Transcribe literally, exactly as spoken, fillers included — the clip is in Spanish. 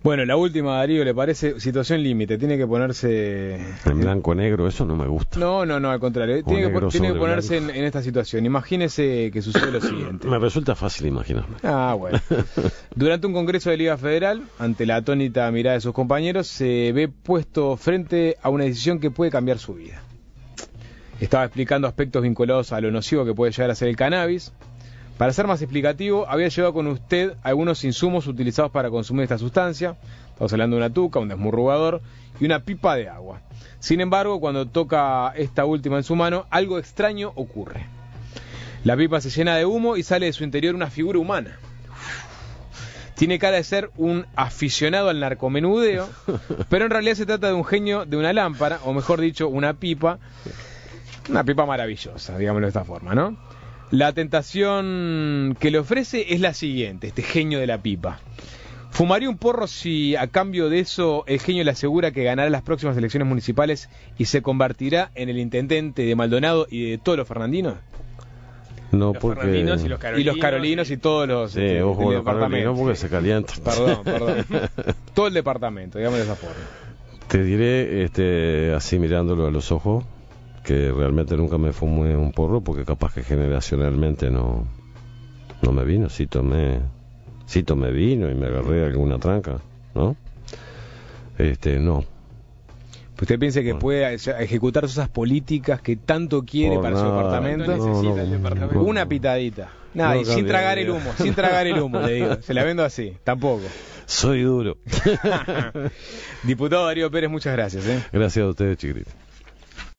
Bueno, la última, Darío, ¿le parece? Situación límite, tiene que ponerse... En blanco-negro, eso no me gusta. No, no, no, al contrario. Tiene que, tiene que ponerse en, en esta situación. Imagínese que sucede lo siguiente. Me resulta fácil imaginarme. Ah, bueno. Durante un congreso de Liga Federal, ante la atónita mirada de sus compañeros, se ve puesto frente a una decisión que puede cambiar su vida. Estaba explicando aspectos vinculados a lo nocivo que puede llegar a ser el cannabis. Para ser más explicativo, había llevado con usted algunos insumos utilizados para consumir esta sustancia. Estamos hablando de una tuca, un desmurrugador y una pipa de agua. Sin embargo, cuando toca esta última en su mano, algo extraño ocurre. La pipa se llena de humo y sale de su interior una figura humana. Tiene cara de ser un aficionado al narcomenudeo, pero en realidad se trata de un genio de una lámpara, o mejor dicho, una pipa. Una pipa maravillosa, digámoslo de esta forma, ¿no? La tentación que le ofrece es la siguiente, este genio de la pipa. ¿Fumaría un porro si a cambio de eso el genio le asegura que ganará las próximas elecciones municipales y se convertirá en el intendente de Maldonado y de todos los fernandinos? No, los porque... Y los carolinos y, los carolinos y todos los... Sí, este, ojo, los carolinos porque se calientan. Perdón, perdón. Todo el departamento, digamos de esa forma. Te diré, este, así mirándolo a los ojos, que realmente nunca me fumé un porro porque capaz que generacionalmente no no me vino, sí tomé sí tomé vino y me agarré alguna tranca, ¿no? Este, no. ¿Usted piensa que bueno. puede ejecutar esas políticas que tanto quiere Por para nada, su departamento? No, no, el departamento? no, Una pitadita. Nada, no, y sin tragar el humo, sin tragar el humo, le digo. Se la vendo así, tampoco. Soy duro. Diputado Darío Pérez, muchas gracias. ¿eh? Gracias a ustedes, chiquitito.